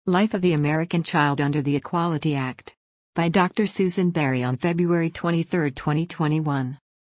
Life of the American Child Under the Equality Act. By Dr. Susan Berry on February 23, 2021.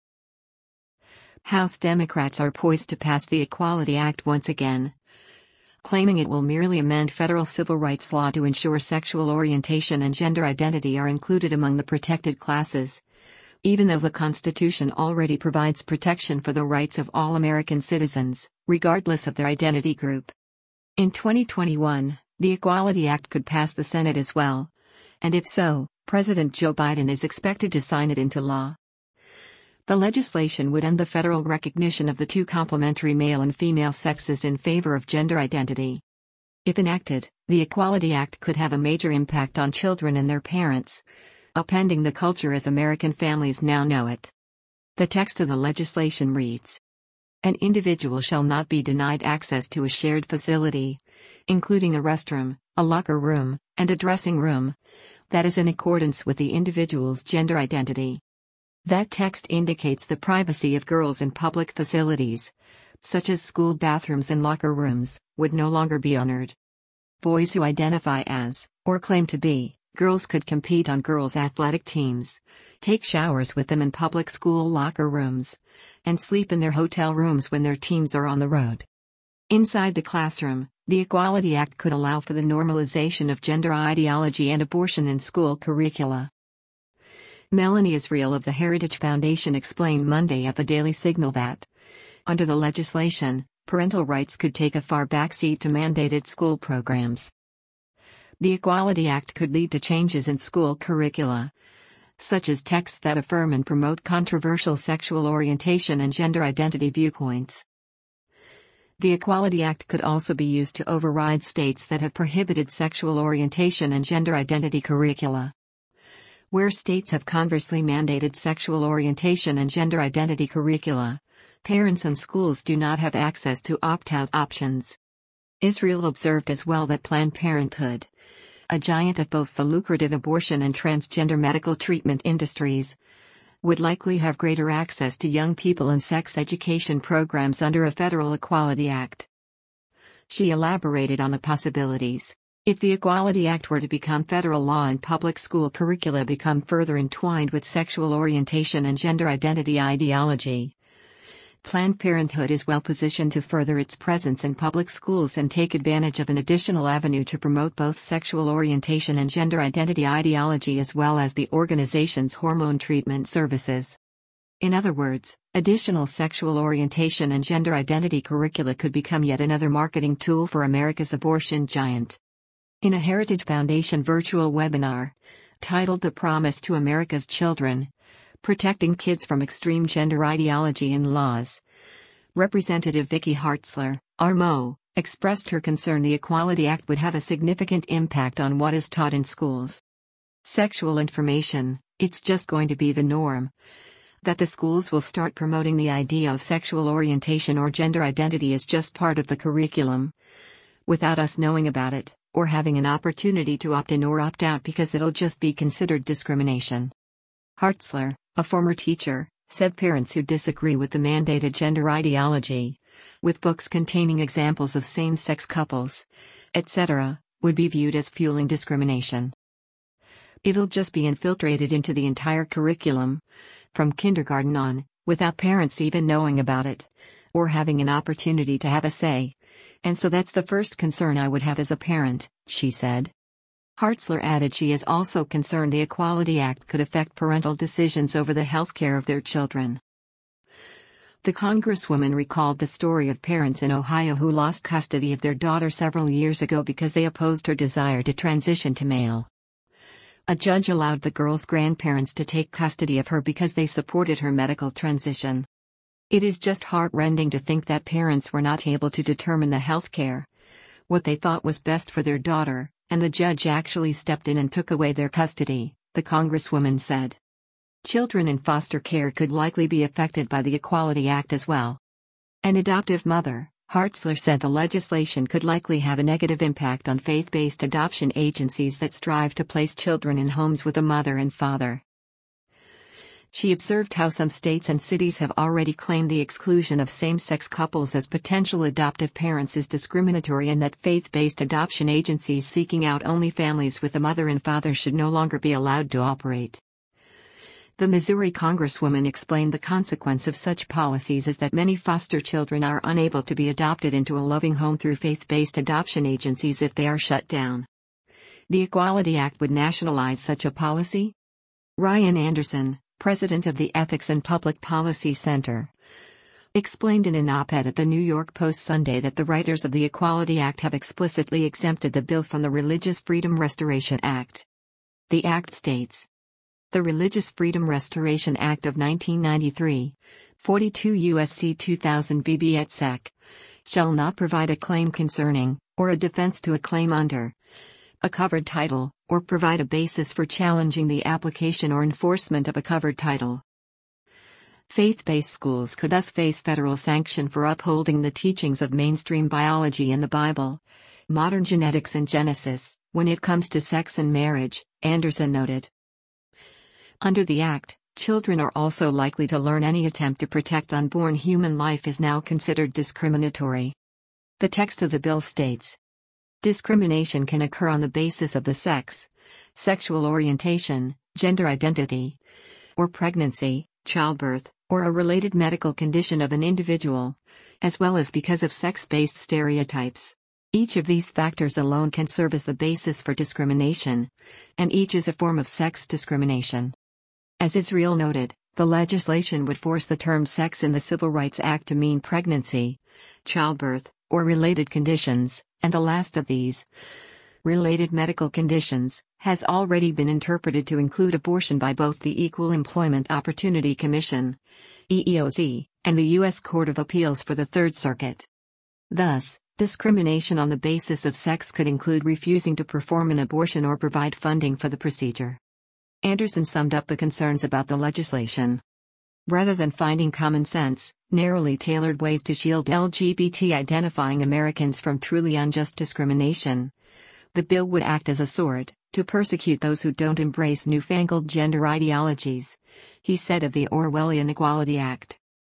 House Democrats are poised to pass the Equality Act once again, claiming it will merely amend federal civil rights law to ensure sexual orientation and gender identity are included among the protected classes, even though the Constitution already provides protection for the rights of all American citizens, regardless of their identity group. In 2021, the Equality Act could pass the Senate as well, and if so, President Joe Biden is expected to sign it into law. The legislation would end the federal recognition of the two complementary male and female sexes in favor of gender identity. If enacted, the Equality Act could have a major impact on children and their parents, upending the culture as American families now know it. The text of the legislation reads: An individual shall not be denied access to a shared facility, including a restroom, a locker room, and a dressing room, that is in accordance with the individual's gender identity. That text indicates the privacy of girls in public facilities, such as school bathrooms and locker rooms, would no longer be honored. Boys who identify as, or claim to be, girls could compete on girls' athletic teams, take showers with them in public school locker rooms, and sleep in their hotel rooms when their teams are on the road. Inside the classroom, the Equality Act could allow for the normalization of gender ideology and abortion in school curricula. Melanie Israel of the Heritage Foundation explained Monday at the Daily Signal that, under the legislation, parental rights could take a far backseat to mandated school programs. The Equality Act could lead to changes in school curricula, such as texts that affirm and promote controversial sexual orientation and gender identity viewpoints. The Equality Act could also be used to override states that have prohibited sexual orientation and gender identity curricula. Where states have conversely mandated sexual orientation and gender identity curricula, parents and schools do not have access to opt-out options. Israel observed as well that Planned Parenthood, a giant of both the lucrative abortion and transgender medical treatment industries, would likely have greater access to young people and sex education programs under a federal Equality Act. She elaborated on the possibilities. If the Equality Act were to become federal law and public school curricula become further entwined with sexual orientation and gender identity ideology, Planned Parenthood is well positioned to further its presence in public schools and take advantage of an additional avenue to promote both sexual orientation and gender identity ideology as well as the organization's hormone treatment services. In other words, additional sexual orientation and gender identity curricula could become yet another marketing tool for America's abortion giant. In a Heritage Foundation virtual webinar, titled The Promise to America's Children, Protecting Kids from Extreme Gender Ideology and Laws, Representative Vicky Hartzler, RMO, expressed her concern the Equality Act would have a significant impact on what is taught in schools. Sexual information, it's just going to be the norm. That the schools will start promoting the idea of sexual orientation or gender identity as just part of the curriculum, without us knowing about it, or having an opportunity to opt in or opt out because it'll just be considered discrimination. Hartzler, a former teacher, said parents who disagree with the mandated gender ideology, with books containing examples of same-sex couples, etc., would be viewed as fueling discrimination. It'll just be infiltrated into the entire curriculum, from kindergarten on, without parents even knowing about it, or having an opportunity to have a say. And so that's the first concern I would have as a parent, she said. Hartzler added she is also concerned the Equality Act could affect parental decisions over the health care of their children. The Congresswoman recalled the story of parents in Ohio who lost custody of their daughter several years ago because they opposed her desire to transition to male. A judge allowed the girl's grandparents to take custody of her because they supported her medical transition. It is just heart-rending to think that parents were not able to determine the health care, what they thought was best for their daughter, and the judge actually stepped in and took away their custody, the Congresswoman said. Children in foster care could likely be affected by the Equality Act as well. An adoptive mother, Hartzler said the legislation could likely have a negative impact on faith-based adoption agencies that strive to place children in homes with a mother and father. She observed how some states and cities have already claimed the exclusion of same-sex couples as potential adoptive parents is discriminatory and that faith-based adoption agencies seeking out only families with a mother and father should no longer be allowed to operate. The Missouri Congresswoman explained the consequence of such policies is that many foster children are unable to be adopted into a loving home through faith-based adoption agencies if they are shut down. The Equality Act would nationalize such a policy? Ryan Anderson, president of the Ethics and Public Policy Center, explained in an op-ed at the New York Post Sunday that the writers of the Equality Act have explicitly exempted the bill from the Religious Freedom Restoration Act. The act states, "The Religious Freedom Restoration Act of 1993, 42 U.S.C. 2000 BB et seq., shall not provide a claim concerning, or a defense to a claim under, a covered title, or provide a basis for challenging the application or enforcement of a covered title." Faith-based schools could thus face federal sanction for upholding the teachings of mainstream biology in the Bible, modern genetics and Genesis, when it comes to sex and marriage, Anderson noted. Under the Act, children are also likely to learn any attempt to protect unborn human life is now considered discriminatory. The text of the bill states, "Discrimination can occur on the basis of the sex, sexual orientation, gender identity, or pregnancy, childbirth, or a related medical condition of an individual, as well as because of sex-based stereotypes. Each of these factors alone can serve as the basis for discrimination, and each is a form of sex discrimination." As Israel noted, the legislation would force the term sex in the Civil Rights Act to mean pregnancy, childbirth, or related conditions, and the last of these, related medical conditions, has already been interpreted to include abortion by both the Equal Employment Opportunity Commission, EEOC, and the U.S. Court of Appeals for the Third Circuit. Thus, discrimination on the basis of sex could include refusing to perform an abortion or provide funding for the procedure. Anderson summed up the concerns about the legislation. Rather than finding common sense, narrowly tailored ways to shield LGBT-identifying Americans from truly unjust discrimination, the bill would act as a sword to persecute those who don't embrace newfangled gender ideologies, he said of the Orwellian Equality Act.